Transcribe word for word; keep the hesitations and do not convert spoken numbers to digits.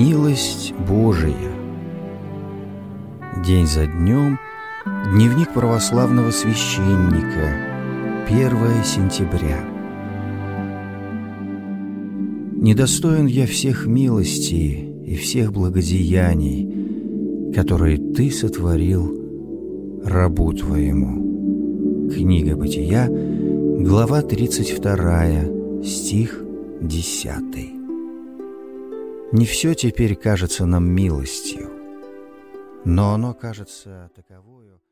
Милость Божия. День за днем. Дневник православного священника. первое сентября. Недостоин я всех милостей и всех благодеяний, которые Ты сотворил рабу Твоему. Книга Бытия, глава тридцать вторая, стих десятый. Не все теперь кажется нам милостью, но оно кажется таковою.